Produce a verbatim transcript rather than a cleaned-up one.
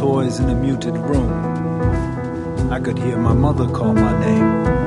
toys in a muted room. I could hear my mother call my name.